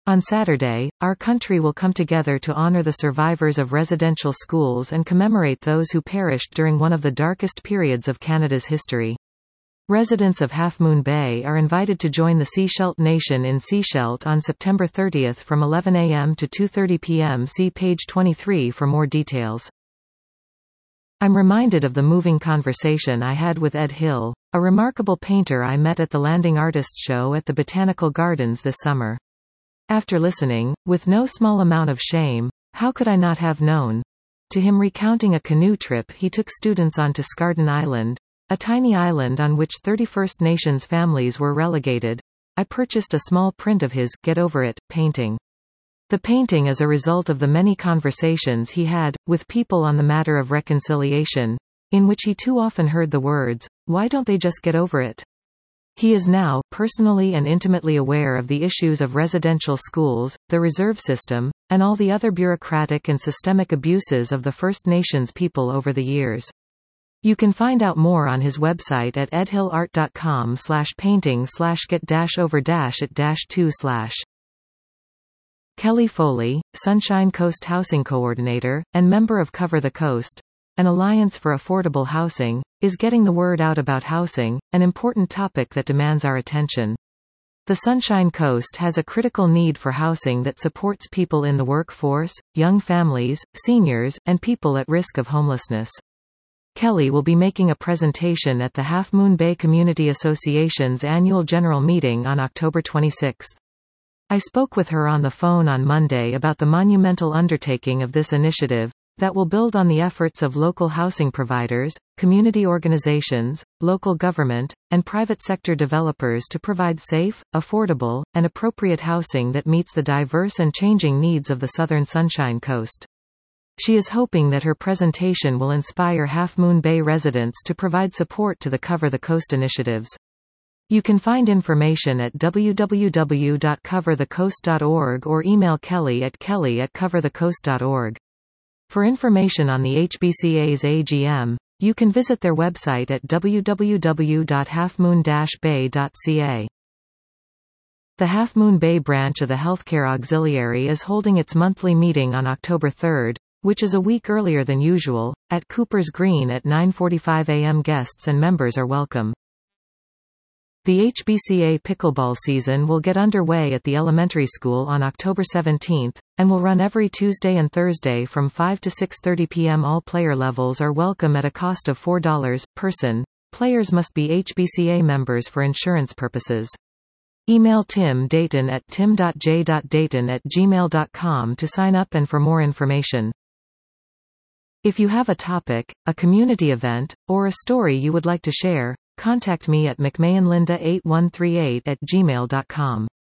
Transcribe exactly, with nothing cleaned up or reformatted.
On Saturday, our country will come together to honor the survivors of residential schools and commemorate those who perished during one of the darkest periods of Canada's history. Residents of Half Moon Bay are invited to join the Secheldt Nation in Secheldt on September thirtieth from eleven a m to two thirty p m See page twenty-three for more details. I'm reminded of the moving conversation I had with Ed Hill, a remarkable painter I met at the Landing Artists Show at the Botanical Gardens this summer. After listening, with no small amount of shame, how could I not have known? To him recounting a canoe trip he took students on to Scarden Island, a tiny island on which thirty First Nations families were relegated, I purchased a small print of his "Get Over It" painting. The painting is a result of the many conversations he had, with people on the matter of reconciliation, in which he too often heard the words, "Why don't they just get over it?" He is now personally and intimately aware of the issues of residential schools, the reserve system, and all the other bureaucratic and systemic abuses of the First Nations people over the years. You can find out more on his website at edhillart dot com slash painting slash get dash over dash it dash two slash. Kelly Foley, Sunshine Coast Housing Coordinator, and member of Cover the Coast, an alliance for affordable housing, is getting the word out about housing, an important topic that demands our attention. The Sunshine Coast has a critical need for housing that supports people in the workforce, young families, seniors, and people at risk of homelessness. Kelly will be making a presentation at the Half Moon Bay Community Association's annual general meeting on October twenty-sixth. I spoke with her on the phone on Monday about the monumental undertaking of this initiative, that will build on the efforts of local housing providers, community organizations, local government, and private sector developers to provide safe, affordable, and appropriate housing that meets the diverse and changing needs of the southern Sunshine Coast. She is hoping that her presentation will inspire Half Moon Bay residents to provide support to the Cover the Coast initiatives. You can find information at w w w dot cover the coast dot org or email Kelly at kelly at cover the coast dot org. For information on the H B C A's A G M, you can visit their website at w w w dot half moon dash bay dot c a. The Half Moon Bay branch of the Healthcare Auxiliary is holding its monthly meeting on October third, which is a week earlier than usual, at Cooper's Green at nine forty-five a m Guests and members are welcome. The H B C A pickleball season will get underway at the elementary school on October seventeenth, and will run every Tuesday and Thursday from five to six thirty p m All player levels are welcome at a cost of four dollars per person. Players must be H B C A members for insurance purposes. Email Tim Dayton at tim dot j dot dayton at gmail dot com to sign up and for more information. If you have a topic, a community event, or a story you would like to share, contact me at mcmahonlinda eight one three eight at gmail dot com.